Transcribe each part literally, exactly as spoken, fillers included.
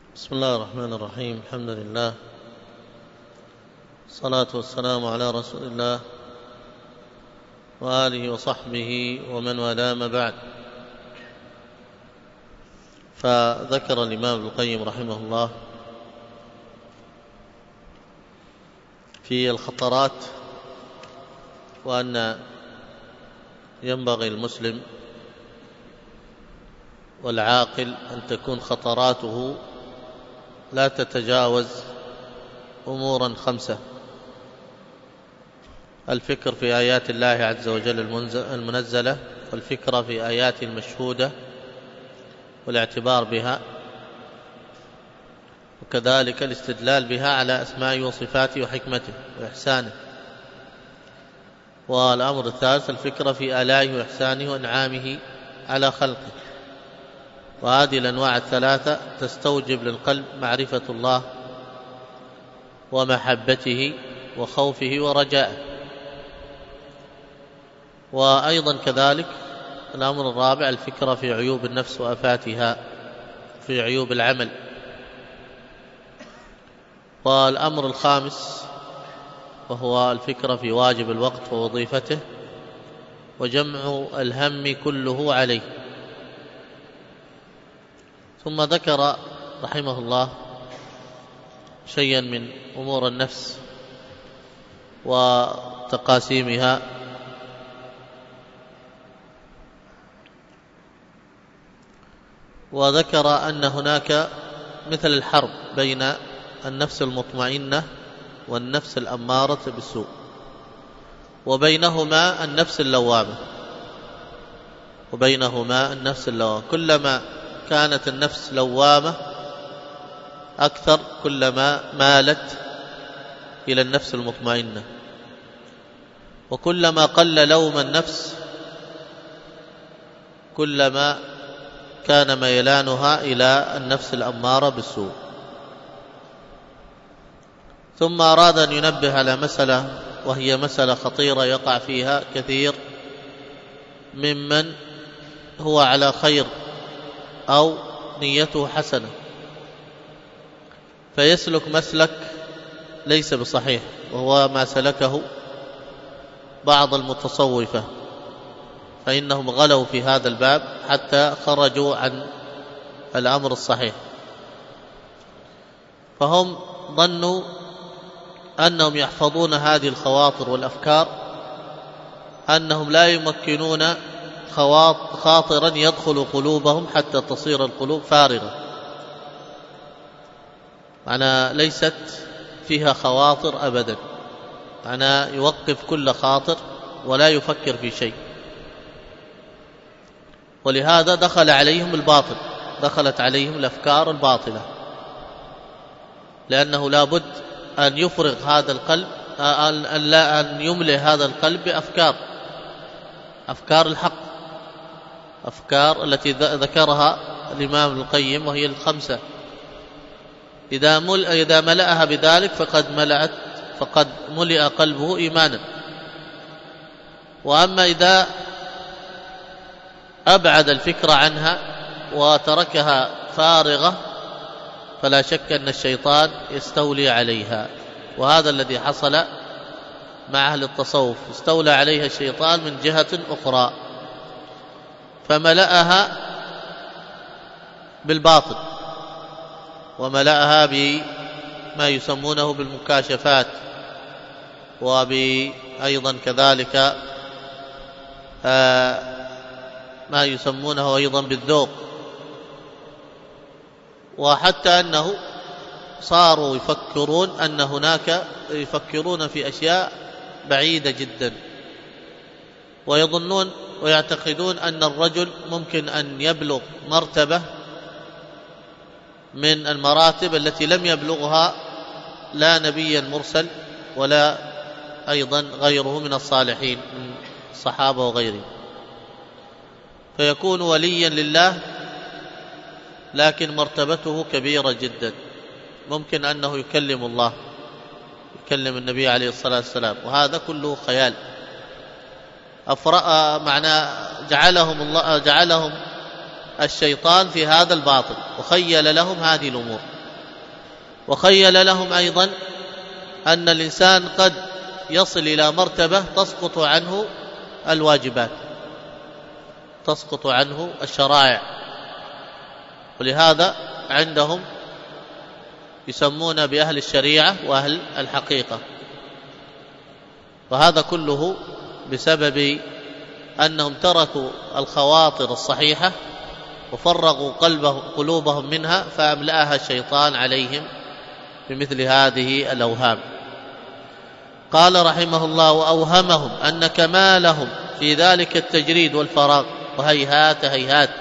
بسم الله الرحمن الرحيم. الحمد لله، الصلاة والسلام على رسول الله وآله وصحبه ومن والاه، ما بعد. فذكر الإمام ابن القيم رحمه الله في الخطرات، وأن ينبغي المسلم والعاقل أن تكون خطراته لا تتجاوز أمورا خمسة: الفكر في آيات الله عز وجل المنزلة، والفكرة في آياته المشهودة والاعتبار بها، وكذلك الاستدلال بها على أسمائه وصفاته وحكمته وإحسانه. والأمر الثالث الفكرة في آلائه وإحسانه وإنعامه على خلقه. وهذه الأنواع الثلاثة تستوجب للقلب معرفة الله ومحبته وخوفه ورجائه. وأيضا كذلك الأمر الرابع الفكرة في عيوب النفس وآفاتها، في عيوب العمل. والأمر الخامس وهو الفكرة في واجب الوقت ووظيفته وجمع الهم كله عليه. ثم ذكر رحمه الله شيئا من أمور النفس وتقاسيمها، وذكر أن هناك مثل الحرب بين النفس المطمئنة والنفس الأمارة بالسوء، وبينهما النفس اللوامة وبينهما النفس اللوامة كلما كانت النفس لوامة أكثر كلما مالت إلى النفس المطمئنة، وكلما قل لوم النفس كلما كان ميلانها إلى النفس الأمارة بالسوء. ثم أراد أن ينبه على مسألة، وهي مسألة خطيرة يقع فيها كثير ممن هو على خير أو نيته حسنة، فيسلك مسلك ليس بصحيح، وهو ما سلكه بعض المتصوفة، فإنهم غلوا في هذا الباب حتى خرجوا عن الأمر الصحيح. فهم ظنوا أنهم يحفظون هذه الخواطر والأفكار، أنهم لا يمكنون خاطرا يدخل قلوبهم حتى تصير القلوب فارغة، معنى ليست فيها خواطر أبدا، معنى يوقف كل خاطر ولا يفكر في شيء. ولهذا دخل عليهم الباطل، دخلت عليهم الأفكار الباطلة، لأنه لا بد أن يفرغ هذا القلب، أن لا أن يملئ هذا القلب بأفكار أفكار الحق، أفكار التي ذكرها الإمام ابن القيم، وهي الخمسة. إذا مل إذا ملأها بذلك فقد ملأت فقد ملئ قلبه إيمانا. وأما إذا أبعد الفكرة عنها وتركها فارغة فلا شك أن الشيطان يستولي عليها، وهذا الذي حصل مع أهل التصوف، استولى عليها الشيطان من جهة أخرى، فملأها بالباطل، وملأها بما يسمونه بالمكاشفات، وأيضا كذلك ما يسمونه أيضا بالذوق، وحتى أنه صاروا يفكرون أن هناك يفكرون في أشياء بعيدة جدا، ويظنون ويعتقدون أن الرجل ممكن أن يبلغ مرتبة من المراتب التي لم يبلغها لا نبي مرسل ولا أيضا غيره من الصالحين من الصحابة وغيرهم، فيكون وليا لله لكن مرتبته كبيرة جدا، ممكن أنه يكلم الله، يكلم النبي عليه الصلاة والسلام، وهذا كله خيال. أفرأ معنى جعلهم الله جعلهم الشيطان في هذا الباطل وخيل لهم هذه الأمور، وخيل لهم أيضا أن الإنسان قد يصل إلى مرتبة تسقط عنه الواجبات، تسقط عنه الشرائع، ولهذا عندهم يسمون بأهل الشريعة وأهل الحقيقة. وهذا كله بسبب أنهم تركوا الخواطر الصحيحة وفرغوا قلبهم قلوبهم منها، فأملأها الشيطان عليهم بمثل هذه الأوهام. قال رحمه الله: وأوهمهم أن كمالهم في ذلك التجريد والفراغ، وهيهات هيهات،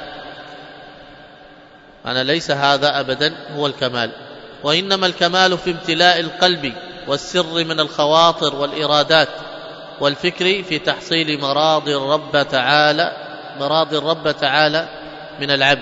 أنا ليس هذا أبدا هو الكمال، وإنما الكمال في امتلاء القلب والسر من الخواطر والإرادات والفكر في تحصيل مراضي الرب تعالى مراضي الرب تعالى من العبد،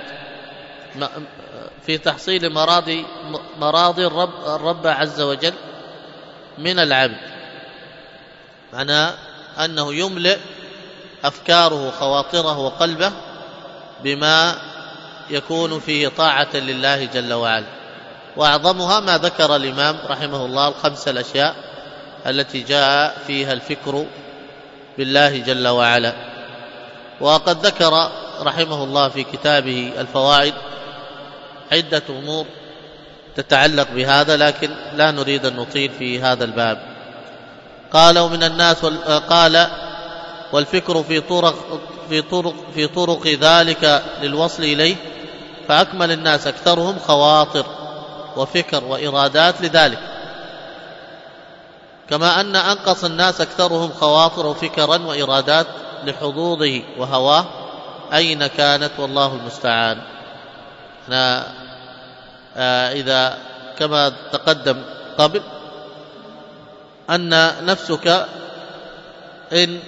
في تحصيل مراضي مراضي الرب الرب عز وجل من العبد، معناه أنه يملئ أفكاره وخواطره وقلبه بما يكون فيه طاعة لله جل وعلا. وأعظمها ما ذكر الإمام رحمه الله الخمس الأشياء التي جاء فيها الفكر بالله جل وعلا. وقد ذكر رحمه الله في كتابه الفوائد عدة أمور تتعلق بهذا، لكن لا نريد أن نطيل في هذا الباب. قال: ومن الناس قال: والفكر في طرق في طرق في طرق ذلك للوصل إليه، فأكمل الناس أكثرهم خواطر وفكر وإرادات لذلك، كما أن أنقص الناس أكثرهم خواطر وفكرا وإرادات لحظوظه وهواه، أين كانت والله المستعان. أنا آه إذا كما تقدم قبل أن نفسك إن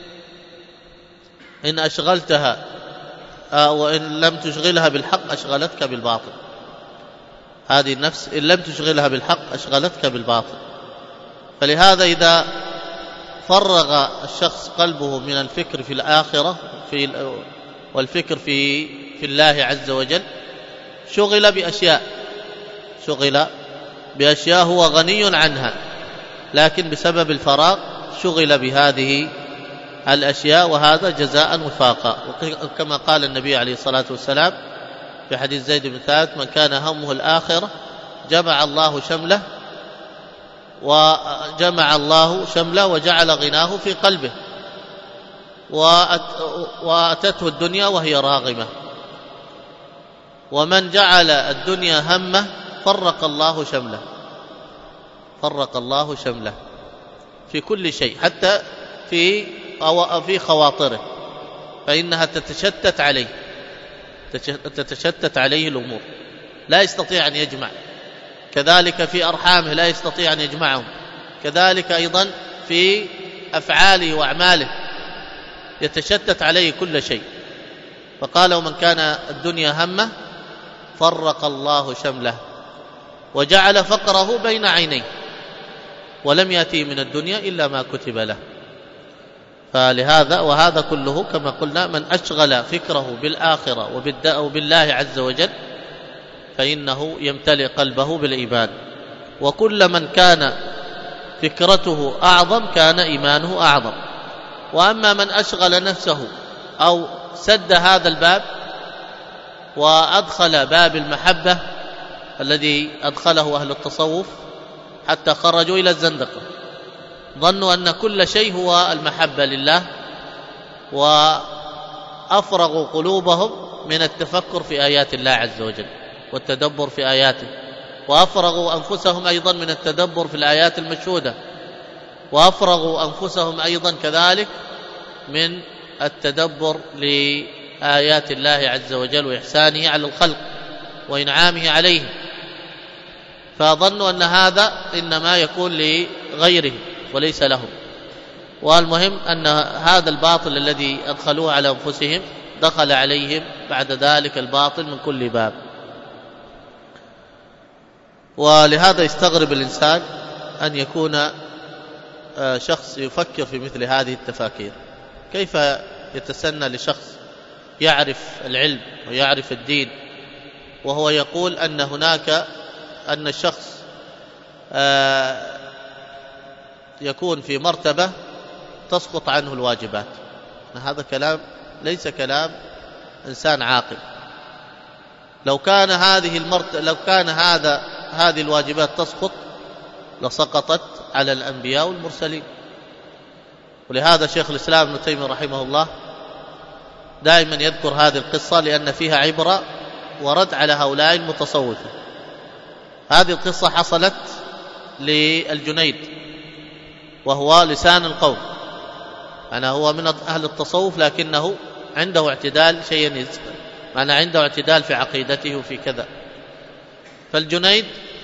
إن أشغلتها وإن لم تشغلها بالحق أشغلتك بالباطل. هذه النفس إن لم تشغلها بالحق أشغلتك بالباطل. فلهذا إذا فرغ الشخص قلبه من الفكر في الآخرة في والفكر في في الله عز وجل، شغل بأشياء شغل بأشياء هو غني عنها، لكن بسبب الفراغ شغل بهذه الأشياء، وهذا جزاء وفاقا. كما قال النبي عليه الصلاة والسلام في حديث زيد بن ثابت: من كان همه الآخرة جمع الله شمله وجمع الله شمله وجعل غناه في قلبه، وأتته الدنيا وهي راغمة. ومن جعل الدنيا همه فرق الله شمله فرق الله شمله في كل شيء، حتى في أو في خواطره، فإنها تتشتت عليه تتشتت عليه الأمور، لا يستطيع أن يجمع. كذلك في أرحامه لا يستطيع أن يجمعهم، كذلك أيضا في أفعاله وأعماله يتشتت عليه كل شيء. فقال: ومن كان الدنيا همه فرق الله شمله وجعل فقره بين عينيه، ولم يأتي من الدنيا إلا ما كتب له. فلهذا وهذا كله كما قلنا من أشغل فكره بالآخرة وبالله عز وجل فإنه يمتلئ قلبه بالإيمان. وكل من كان فكرته أعظم كان إيمانه أعظم. وأما من أشغل نفسه أو سد هذا الباب وأدخل باب المحبة الذي أدخله أهل التصوف حتى خرجوا إلى الزندقة، ظنوا أن كل شيء هو المحبة لله، وأفرغوا قلوبهم من التفكر في آيات الله عز وجل والتدبر في آياته، وأفرغوا أنفسهم أيضا من التدبر في الآيات المشهودة، وأفرغوا أنفسهم أيضا كذلك من التدبر لآيات الله عز وجل وإحسانه على الخلق وإنعامه عليهم، فظنوا أن هذا إنما يكون لغيرهم وليس لهم. والمهم أن هذا الباطل الذي أدخلوه على أنفسهم دخل عليهم بعد ذلك الباطل من كل باب. ولهذا يستغرب الإنسان أن يكون شخص يفكر في مثل هذه التفاكير. كيف يتسنى لشخص يعرف العلم ويعرف الدين وهو يقول أن هناك أن الشخص يكون في مرتبة تسقط عنه الواجبات. هذا كلام ليس كلام إنسان عاقل. لو كان هذه المرت... لو كان هذا هذه الواجبات تسقط لسقطت على الأنبياء والمرسلين. ولهذا شيخ الإسلام ابن تيمية رحمه الله دائما يذكر هذه القصة لأن فيها عبرة ورد على هؤلاء المتصوفة. هذه القصة حصلت للجنيد وهو لسان القوم، أنا هو من أهل التصوف لكنه عنده اعتدال شيئا يزكى، معنى عنده اعتدال في عقيدته وفي كذا. فالجنيد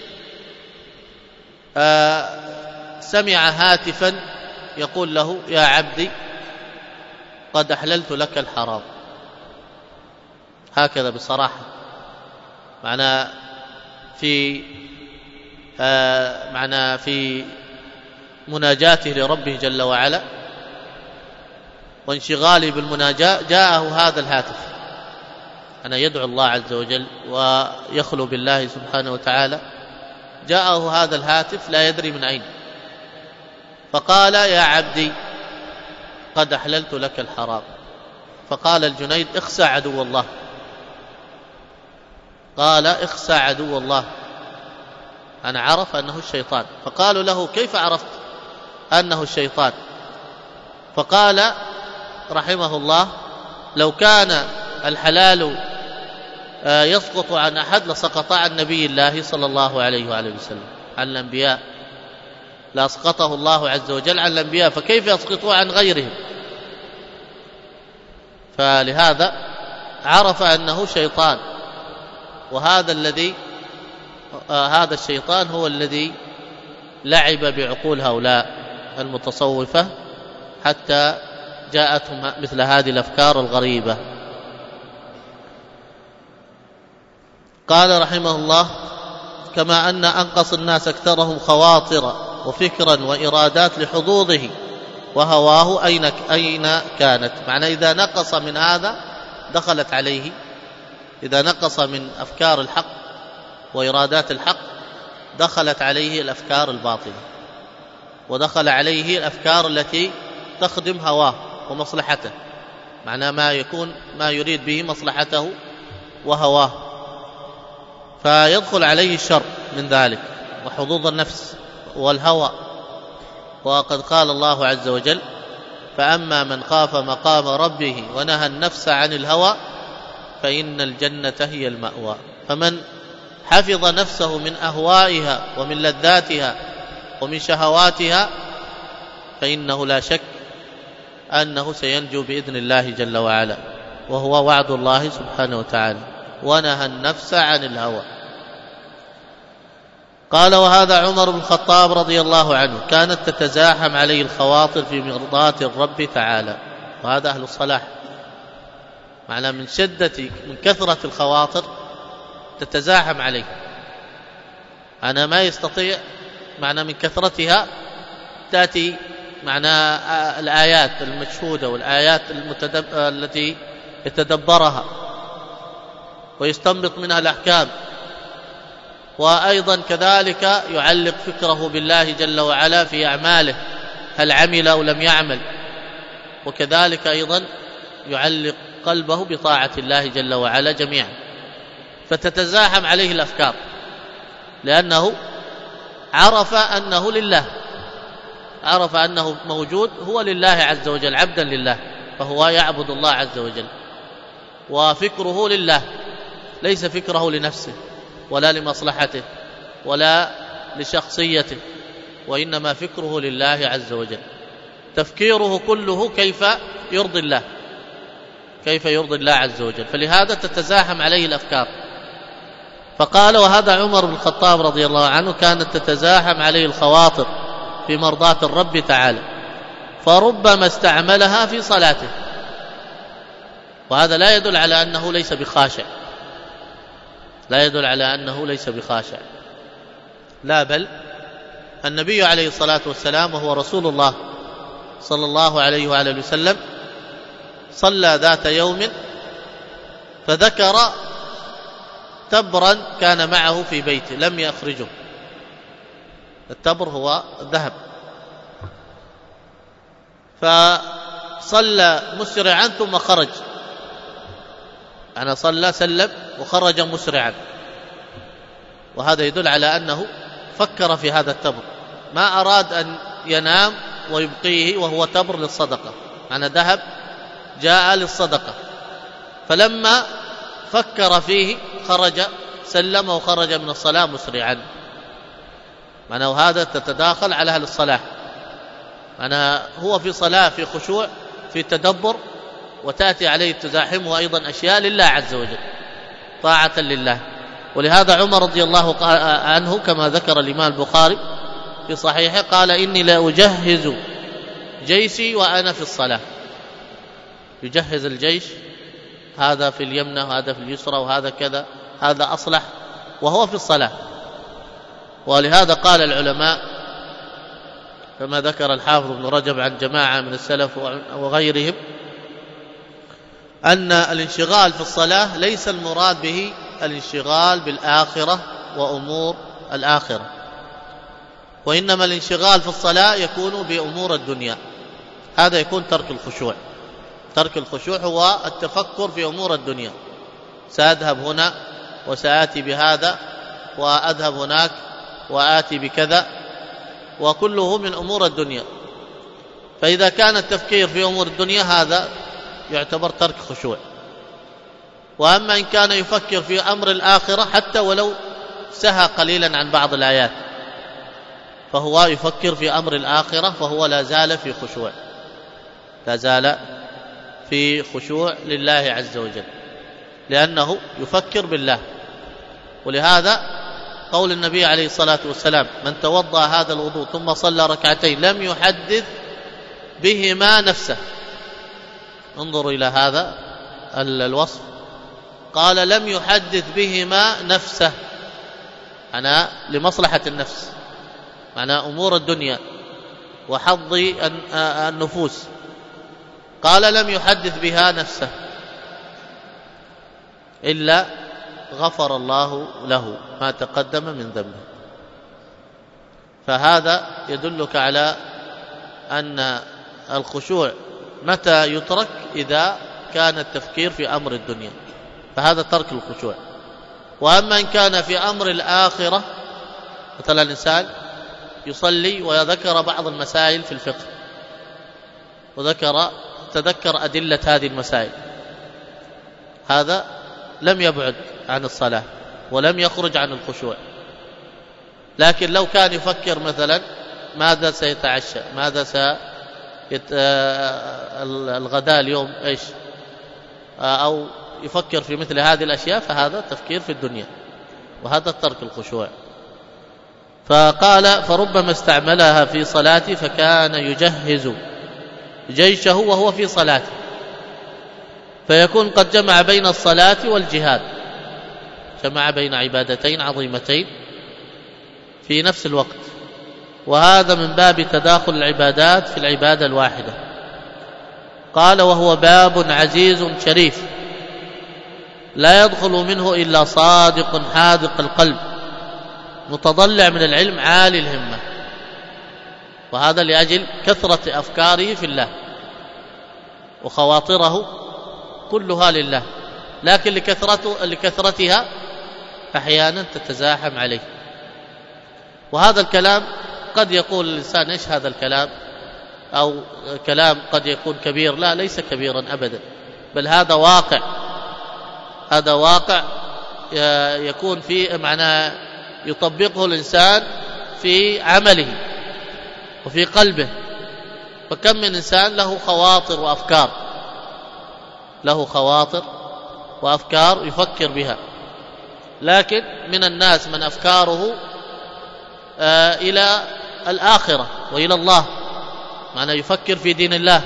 آه سمع هاتفا يقول له: يا عبدي قد أحللت لك الحرام. هكذا بصراحة، معنى في آه معنى في مناجاته لربه جل وعلا وانشغاله بالمناجاة جاءه هذا الهاتف، أنا يدعو الله عز وجل ويخلو بالله سبحانه وتعالى، جاءه هذا الهاتف لا يدري من أين، فقال: يا عبدي قد أحللت لك الحرام. فقال الجنيد: اخسى عدو الله. قال: اخسى عدو الله. أنا عرف أنه الشيطان. فقالوا له: كيف عرفت أنه الشيطان؟ فقال رحمه الله: لو كان الحلال يسقط عن أحد لسقط عن نبي الله صلى الله عليه وآله وسلم، عن الأنبياء لأسقطه الله عز وجل عن الأنبياء، فكيف يسقطه عن غيرهم؟ فلهذا عرف أنه شيطان، وهذا الذي آه هذا الشيطان هو الذي لعب بعقول هؤلاء المتصوفة حتى جاءتهم مثل هذه الأفكار الغريبة. قال رحمه الله: كما أن أنقص الناس أكثرهم خواطر وفكرا وإرادات لحظوظه وهواه أين أين كانت، معنى إذا نقص من هذا دخلت عليه، إذا نقص من أفكار الحق وإرادات الحق دخلت عليه الأفكار الباطلة، ودخل عليه الأفكار التي تخدم هواه ومصلحته، معنى ما يكون ما يريد به مصلحته وهواه، فيدخل عليه الشر من ذلك وحظوظ النفس والهوى. وقد قال الله عز وجل: فأما من خاف مقام ربه ونهى النفس عن الهوى فإن الجنة هي المأوى. فمن حفظ نفسه من أهوائها ومن لذاتها ومن شهواتها فإنه لا شك أنه سينجو بإذن الله جل وعلا، وهو وعد الله سبحانه وتعالى: ونهى النفس عن الهوى. قال: وهذا عمر بن الخطاب رضي الله عنه كانت تتزاحم عليه الخواطر في مرضاة الرب تعالى. وهذا أهل الصلاح، معنى من شدة من كثرة الخواطر تتزاحم عليه، أنا ما يستطيع، معنى من كثرتها تأتي معنى الآيات المشهودة والآيات المتدب... التي يتدبرها ويستنبط منها الأحكام، وأيضا كذلك يعلق فكره بالله جل وعلا في أعماله، هل عمل أو لم يعمل، وكذلك أيضا يعلق قلبه بطاعة الله جل وعلا جميعا، فتتزاحم عليه الأفكار لأنه عرف أنه لله، عرف أنه موجود هو لله عز وجل، عبدا لله، فهو يعبد الله عز وجل، وفكره لله، ليس فكره لنفسه ولا لمصلحته ولا لشخصيته، وإنما فكره لله عز وجل، تفكيره كله كيف يرضي الله، كيف يرضي الله عز وجل، فلهذا تتزاحم عليه الأفكار. فقال: وهذا عمر بن الخطاب رضي الله عنه كانت تتزاحم عليه الخواطر في مرضاة الرب تعالى، فربما استعملها في صلاته. وهذا لا يدل على أنه ليس بخاشع، لا يدل على أنه ليس بخاشع، لا، بل النبي عليه الصلاة والسلام وهو رسول الله صلى الله عليه وآله وسلم صلى ذات يوم فذكر تبرا كان معه في بيته لم يخرجه، التبر هو الذهب. فصلى مسرعا ثم خرج، أنا صلى سلم وخرج مسرعا، وهذا يدل على أنه فكر في هذا التبر، ما أراد أن ينام ويبقيه وهو تبر للصدقة، أنا ذهب جاء للصدقة، فلما فكر فيه خرج سلم وخرج من الصلاة مسرعا. معناه هذا تتداخل على أهل الصلاة، أنا هو في صلاة في خشوع في تدبر، وتأتي عليه تزاحمه أيضا أشياء لله عز وجل طاعة لله. ولهذا عمر رضي الله عنه كما ذكر الإمام البخاري في صحيحه قال إني لا أجهز جيشي وأنا في الصلاة. يجهز الجيش، هذا في اليمنى وهذا في اليسرى وهذا كذا، هذا أصلح وهو في الصلاة. ولهذا قال العلماء كما ذكر الحافظ ابن رجب عن جماعة من السلف وغيرهم أن الانشغال في الصلاة ليس المراد به الانشغال بالآخرة وأمور الآخرة، وإنما الانشغال في الصلاة يكون بأمور الدنيا، هذا يكون ترك الخشوع. ترك الخشوع هو التفكر في أمور الدنيا، سأذهب هنا وسآتي بهذا وأذهب هناك وآتي بكذا، وكله من أمور الدنيا. فإذا كان التفكير في أمور الدنيا هذا يعتبر ترك خشوع. وأما إن كان يفكر في أمر الآخرة حتى ولو سهى قليلا عن بعض الآيات فهو يفكر في أمر الآخرة، فهو لا زال في خشوع، لا زال في خشوع لله عز وجل، لأنه يفكر بالله. ولهذا قول النبي عليه الصلاة والسلام من توضأ هذا الوضوء ثم صلى ركعتين لم يحدث بهما نفسه. انظروا إلى هذا الوصف، قال لم يحدث بهما نفسه، أنا لمصلحة النفس، معنى أمور الدنيا وحظ النفوس، قال لم يحدث بها نفسه إلا غفر الله له ما تقدم من ذنبه. فهذا يدلك على أن الخشوع متى يترك؟ إذا كان التفكير في أمر الدنيا، فهذا ترك الخشوع. وأما إن كان في أمر الآخرة، مثلا الإنسان يصلي ويذكر بعض المسائل في الفقه وذكر تذكر أدلة هذه المسائل، هذا لم يبعد عن الصلاة ولم يخرج عن الخشوع. لكن لو كان يفكر مثلا ماذا سيتعشى، ماذا سيت... الغداء اليوم إيش، أو يفكر في مثل هذه الأشياء، فهذا تفكير في الدنيا، وهذا ترك الخشوع. فقال فربما استعملها في صلاته فكان يجهز جيشه وهو في صلاته، فيكون قد جمع بين الصلاة والجهاد، جمع بين عبادتين عظيمتين في نفس الوقت، وهذا من باب تداخل العبادات في العبادة الواحدة. قال وهو باب عزيز شريف لا يدخل منه إلا صادق حاذق القلب متضلع من العلم عالي الهمة، وهذا لأجل كثرة أفكاره في الله وخواطره كلها لله، لكن لكثرته لكثرتها أحيانا تتزاحم عليه. وهذا الكلام قد يقول الإنسان إيش هذا الكلام، أو كلام قد يكون كبير، لا ليس كبيرا أبدا، بل هذا واقع، هذا واقع يكون فيه معناه يطبقه الإنسان في عمله وفي قلبه. فكم من إنسان له خواطر وأفكار، له خواطر وأفكار يفكر بها، لكن من الناس من أفكاره آه إلى الآخرة وإلى الله، معنى يفكر في دين الله،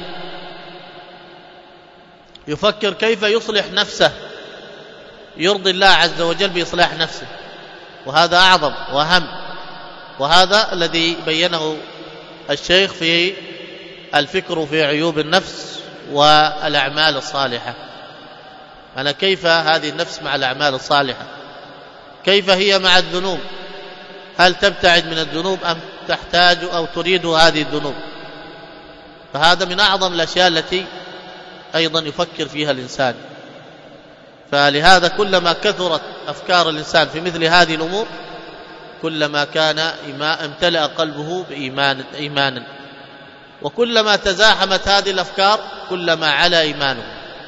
يفكر كيف يصلح نفسه يرضي الله عز وجل بإصلاح نفسه، وهذا أعظم وأهم. وهذا الذي بينه الشيخ في الفكر في عيوب النفس والأعمال الصالحة، أنا كيف هذه النفس مع الأعمال الصالحة، كيف هي مع الذنوب، هل تبتعد من الذنوب أم تحتاج أو تريد هذه الذنوب؟ فهذا من أعظم الأشياء التي أيضا يفكر فيها الإنسان. فلهذا كلما كثرت أفكار الإنسان في مثل هذه الأمور كلما كان امتلأ قلبه بإيمان إيمانا، وكلما تزاحمت هذه الأفكار كلما علا إيمانه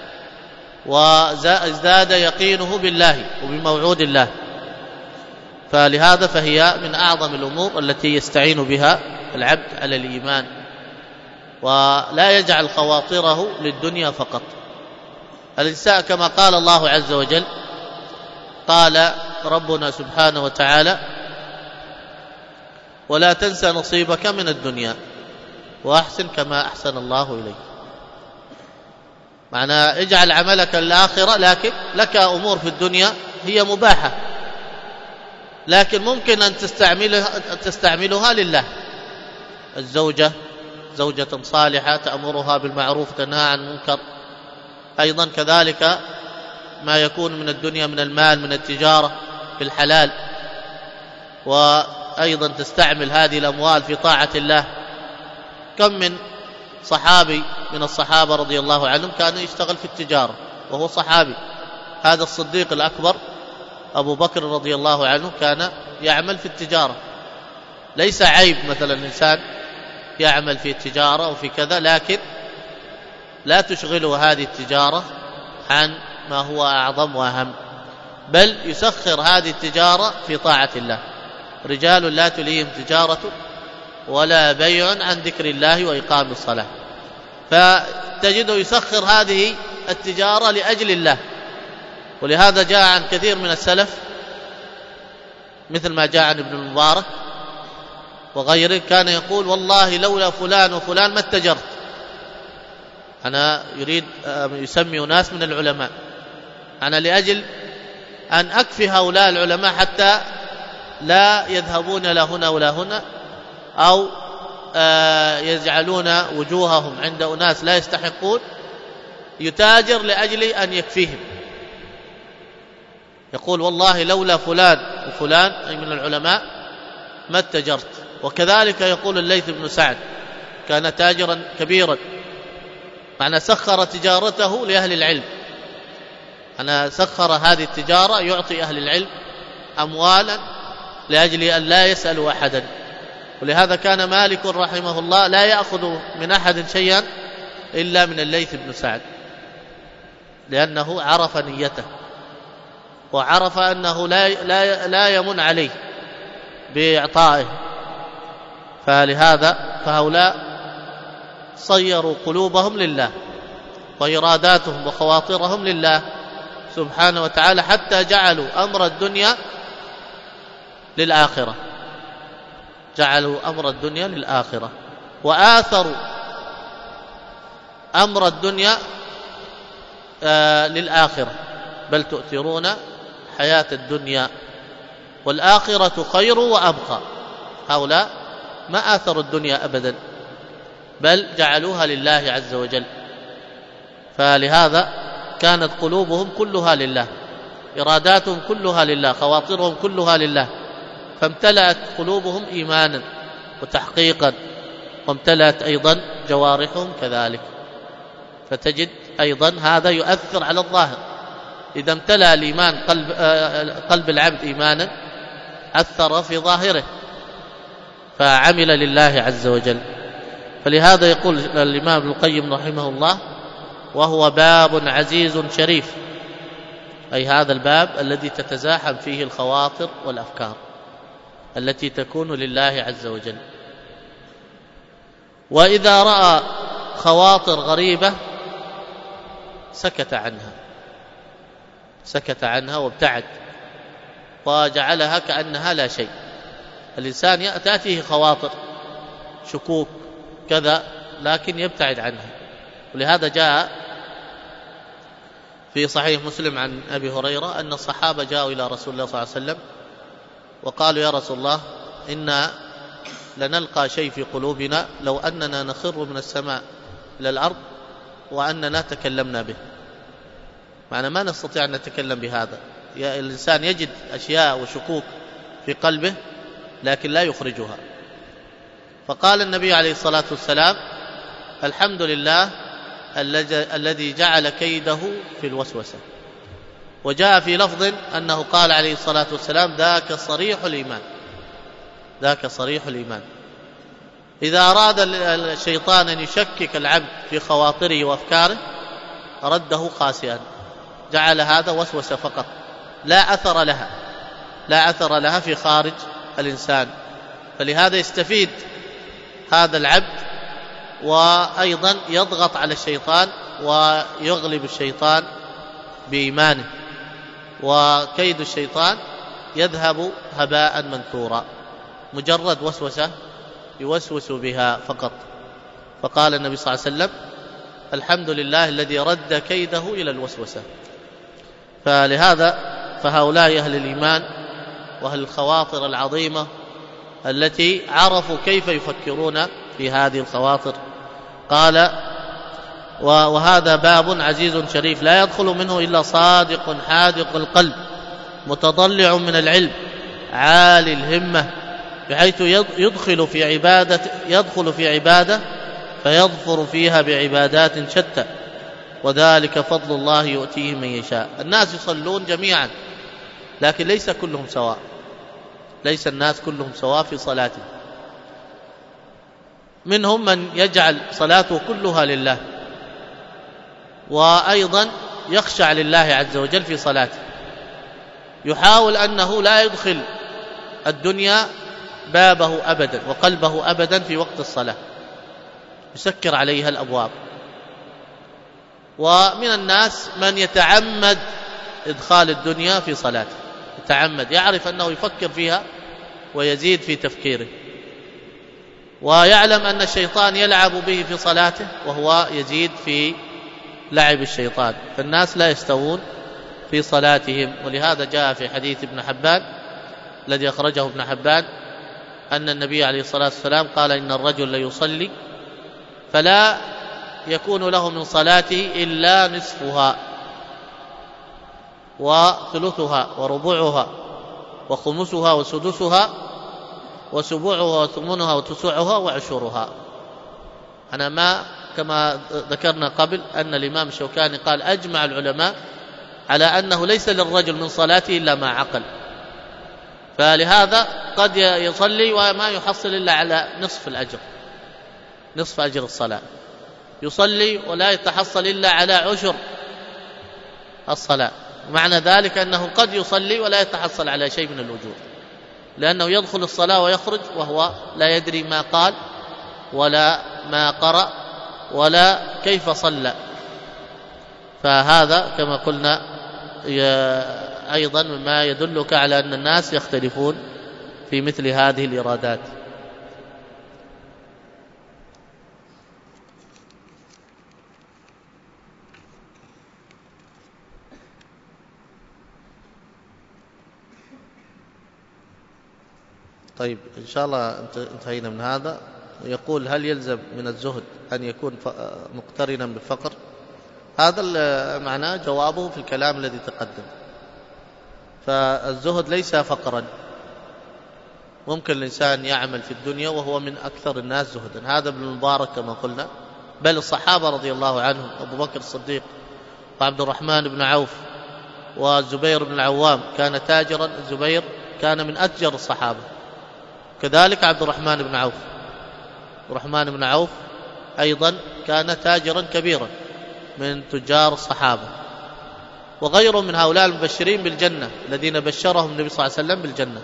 وازداد يقينه بالله وبموعود الله. فلهذا فهي من أعظم الأمور التي يستعين بها العبد على الإيمان، ولا يجعل خواطره للدنيا فقط. الإنسان كما قال الله عز وجل، قال ربنا سبحانه وتعالى: ولا تنسى نصيبك من الدنيا وأحسن كما أحسن الله إليك. معنى اجعل عملك للآخرة، لكن لك أمور في الدنيا هي مباحة، لكن ممكن أن تستعملها, تستعملها لله. الزوجة زوجة صالحة تأمرها بالمعروف تنهى عن المنكر، أيضا كذلك ما يكون من الدنيا من المال من التجارة في الحلال، وأيضا تستعمل هذه الأموال في طاعة الله. كم من صحابي من الصحابة رضي الله عنهم كان يشتغل في التجارة وهو صحابي. هذا الصديق الأكبر أبو بكر رضي الله عنه كان يعمل في التجارة. ليس عيب مثلا الإنسان يعمل في التجارة وفي كذا، لكن لا تشغله هذه التجارة عن ما هو أعظم وأهم، بل يسخر هذه التجارة في طاعة الله. رجال لا تليهم تجارة ولا بيع عن ذكر الله وإقام الصلاة. فتجده يسخر هذه التجارة لأجل الله. ولهذا جاء عن كثير من السلف مثل ما جاء عن ابن المبارك وغيره، كان يقول: والله لولا فلان وفلان ما اتجرت. أنا يريد يسمي ناس من العلماء، أنا لأجل أن أكفي هؤلاء العلماء حتى لا يذهبون لا هنا ولا هنا، أو يجعلون وجوههم عند أناس لا يستحقون، يتاجر لأجل أن يكفيهم. يقول: والله لولا فلان وفلان أي من العلماء ما اتجرت. وكذلك يقول الليث بن سعد كان تاجرا كبيرا، معنى سخر تجارته لأهل العلم. أنا سخر هذه التجارة يعطي أهل العلم أموالا لأجل أن لا يسألوا أحدا. ولهذا كان مالك رحمه الله لا يأخذ من أحد شيئا إلا من الليث بن سعد، لأنه عرف نيته وعرف أنه لا, لا, لا يمن عليه بإعطائه. فلهذا فهؤلاء صيروا قلوبهم لله وإراداتهم وخواطرهم لله سبحانه وتعالى، حتى جعلوا أمر الدنيا للآخرة، جعلوا أمر الدنيا للآخرة، وآثروا أمر الدنيا آه للآخرة، بل تؤثرون حياة الدنيا والآخرة خير وأبقى. هؤلاء ما آثروا الدنيا أبدا، بل جعلوها لله عز وجل. فلهذا كانت قلوبهم كلها لله، إراداتهم كلها لله، خواطرهم كلها لله، فامتلأت قلوبهم إيمانا وتحقيقا، وامتلأت أيضا جوارحهم كذلك. فتجد أيضا هذا يؤثر على الظاهر. إذا امتلأ الإيمان قلب, قلب العبد إيمانا أثر في ظاهره فعمل لله عز وجل. فلهذا يقول الإمام ابن القيم رحمه الله: وهو باب عزيز شريف، أي هذا الباب الذي تتزاحم فيه الخواطر والأفكار التي تكون لله عز وجل. وإذا رأى خواطر غريبة سكت عنها سكت عنها وابتعد وجعلها كأنها لا شيء. الإنسان تأتيه خواطر شكوك كذا لكن يبتعد عنها. ولهذا جاء في صحيح مسلم عن أبي هريرة أن الصحابة جاءوا إلى رسول الله صلى الله عليه وسلم وقالوا: يا رسول الله، إنا لنلقى شيء في قلوبنا لو أننا نخر من السماء إلى الأرض وأننا تكلمنا به. معنى ما نستطيع أن نتكلم بهذا. الإنسان يجد أشياء وشكوك في قلبه لكن لا يخرجها. فقال النبي عليه الصلاة والسلام: الحمد لله الذي جعل كيده في الوسوسة. وجاء في لفظ أنه قال عليه الصلاة والسلام: ذاك صريح الإيمان، ذاك صريح الإيمان. إذا أراد الشيطان أن يشكك العبد في خواطره وأفكاره رده خاسئا، جعل هذا وسوسة فقط، لا أثر لها، لا أثر لها في خارج الإنسان. فلهذا يستفيد هذا العبد، وأيضا يضغط على الشيطان ويغلب الشيطان بإيمانه، وكيد الشيطان يذهب هباء منثورا، مجرد وسوسة يوسوس بها فقط. فقال النبي صلى الله عليه وسلم: الحمد لله الذي رد كيده إلى الوسوسة. فلهذا فهؤلاء أهل الإيمان وأهل الخواطر العظيمة التي عرفوا كيف يفكرون في هذه الخواطر. قال: وهذا باب عزيز شريف لا يدخل منه إلا صادق حاذق القلب متضلع من العلم عالي الهمة، بحيث يدخل في عبادة يدخل في عبادة فيظفر فيها بعبادات شتى، وذلك فضل الله يؤتيه من يشاء. الناس يصلون جميعا، لكن ليس كلهم سواء، ليس الناس كلهم سواء في صلاته. منهم من يجعل صلاته كلها لله، وأيضا يخشع لله عز وجل في صلاته، يحاول أنه لا يدخل الدنيا بابه أبدا وقلبه أبدا في وقت الصلاة، يسكر عليها الأبواب. ومن الناس من يتعمد إدخال الدنيا في صلاته، يتعمد، يعرف أنه يفكر فيها ويزيد في تفكيره، ويعلم أن الشيطان يلعب به في صلاته وهو يزيد في لعب الشيطان. فالناس لا يستوون في صلاتهم. ولهذا جاء في حديث ابن حبان الذي أخرجه ابن حبان أن النبي عليه الصلاة والسلام قال: إن الرجل ليصلي فلا يكون له من صلاته إلا نصفها وثلثها وربعها وخمسها وسدسها وسبوعها وثمنها وتسعها وعشرها. أنا ما كما ذكرنا قبل أن الإمام الشوكاني قال: أجمع العلماء على أنه ليس للرجل من صلاته إلا ما عقل. فلهذا قد يصلي وما يحصل إلا على نصف الأجر، نصف أجر الصلاة، يصلي ولا يتحصل إلا على عشر الصلاة. معنى ذلك أنه قد يصلي ولا يتحصل على شيء من الوجود، لأنه يدخل الصلاة ويخرج وهو لا يدري ما قال ولا ما قرأ ولا كيف صلى. فهذا كما قلنا أيضا مما يدلك على أن الناس يختلفون في مثل هذه الإرادات. طيب إن شاء الله انتهينا من هذا. يقول: هل يلزم من الزهد أن يكون مقترنا بالفقر؟ هذا معناه جوابه في الكلام الذي تقدم. فالزهد ليس فقرا، ممكن الإنسان يعمل في الدنيا وهو من أكثر الناس زهدا. هذا ابن المبارك كما قلنا، بل الصحابة رضي الله عنهم، أبو بكر الصديق وعبد الرحمن بن عوف والزبير بن العوام كان تاجرا، الزبير كان من أتجر الصحابة، كذلك عبد الرحمن بن عوف. الرحمن بن عوف أيضا كان تاجرا كبيرا من تجار الصحابة، وغيره من هؤلاء المبشرين بالجنة الذين بشرهم النبي صلى الله عليه وسلم بالجنة.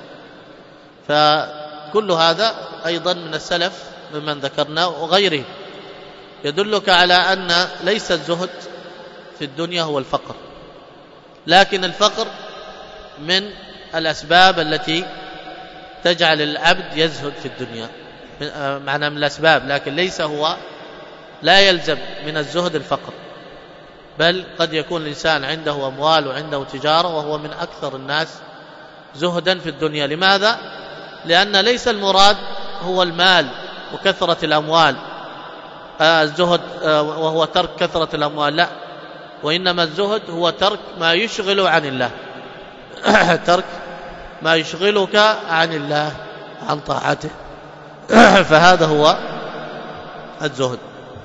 فكل هذا أيضا من السلف ممن ذكرنا وغيره، يدلك على أن ليس الزهد في الدنيا هو الفقر، لكن الفقر من الأسباب التي تجعل العبد يزهد في الدنيا، معنى من الأسباب، لكن ليس هو، لا يلزم من الزهد الفقر، بل قد يكون الإنسان عنده أموال وعنده تجارة وهو من أكثر الناس زهدا في الدنيا. لماذا؟ لأن ليس المراد هو المال وكثرة الأموال، آه الزهد آه وهو ترك كثرة الأموال، لا، وإنما الزهد هو ترك ما يشغل عن الله ترك ما يشغلك عن الله. عن طاعته. فهذا هو الزهد.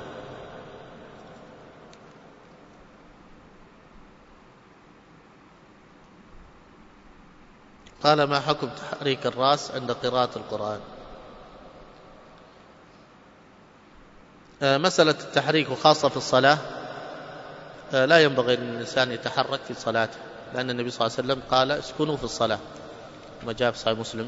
قال: ما حكم تحريك الرأس عند قراءة القرآن؟ مسألة التحريك وخاصة في الصلاة لا ينبغي للإنسان يتحرك في صلاته، لأن النبي صلى الله عليه وسلم قال: اسكنوا في الصلاة، ما جاء في صحيح مسلم.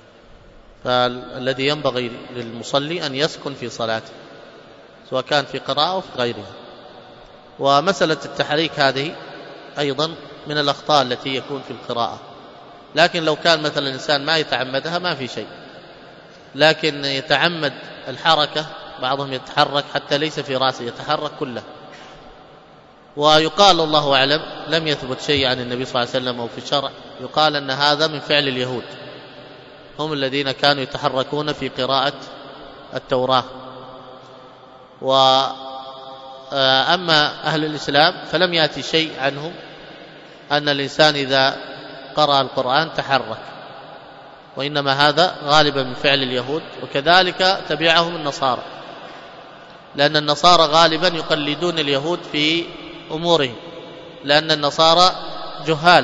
فالذي ينبغي للمصلي أن يسكن في صلاته، سواء كان في قراءة أو في غيرها. ومسألة التحريك هذه أيضا من الأخطاء التي يكون في القراءة، لكن لو كان مثلا الإنسان ما يتعمدها ما في شيء، لكن يتعمد الحركة، بعضهم يتحرك حتى ليس في رأسه، يتحرك كله. ويقال الله أعلم لم يثبت شيء عن النبي صلى الله عليه وسلم أو في الشرع، يقال أن هذا من فعل اليهود، هم الذين كانوا يتحركون في قراءة التوراة. وأما أهل الإسلام فلم يأتي شيء عنهم أن الإنسان إذا قرأ القرآن تحرك، وإنما هذا غالبا من فعل اليهود، وكذلك تبعهم النصارى، لأن النصارى غالبا يقلدون اليهود في أمورهم، لأن النصارى جهال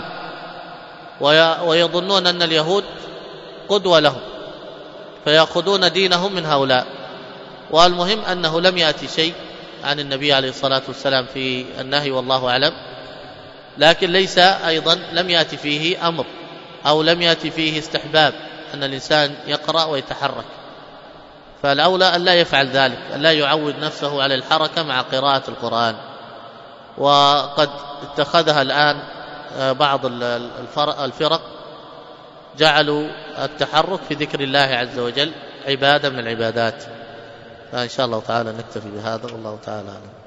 ويظنون أن اليهود قدوة لهم، فيأخذون دينهم من هؤلاء. والمهم أنه لم يأتي شيء عن النبي عليه الصلاة والسلام في النهي، والله أعلم، لكن ليس أيضا لم يأتي فيه أمر أو لم يأتي فيه استحباب أن الإنسان يقرأ ويتحرك. فالأولى أن لا يفعل ذلك، أن لا يعود نفسه على الحركة مع قراءة القرآن. وقد اتخذها الآن بعض الفرق، جعلوا التحرك في ذكر الله عز وجل عبادة من العبادات. فإن شاء الله تعالى نكتفي بهذا، والله تعالى أعلم.